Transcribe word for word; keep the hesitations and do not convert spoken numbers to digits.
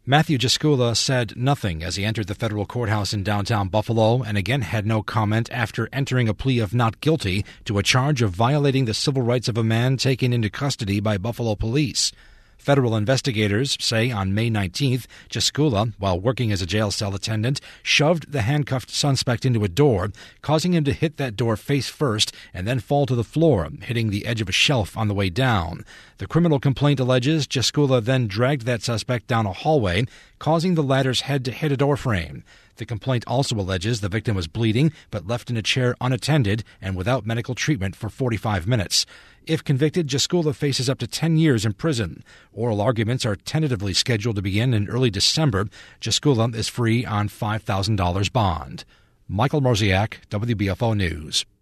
Matthew Jaskula said nothing as he entered the federal courthouse in downtown Buffalo and again had no comment after entering a plea of not guilty to a charge of violating the civil rights of a man taken into custody by Buffalo police. Federal investigators say on May nineteenth, Jaskula, while working as a jail cell attendant, shoved the handcuffed suspect into a door, causing him to hit that door face first and then fall to the floor, hitting the edge of a shelf on the way down. The criminal complaint alleges Jaskula then dragged that suspect down a hallway, causing the latter's head to hit a doorframe. The complaint also alleges the victim was bleeding but left in a chair unattended and without medical treatment for forty-five minutes. If convicted, Jaskula faces up to ten years in prison. Oral arguments are tentatively scheduled to begin in early December. Jaskula is free on five thousand dollars bond. Michael Mroziak, W B F O News.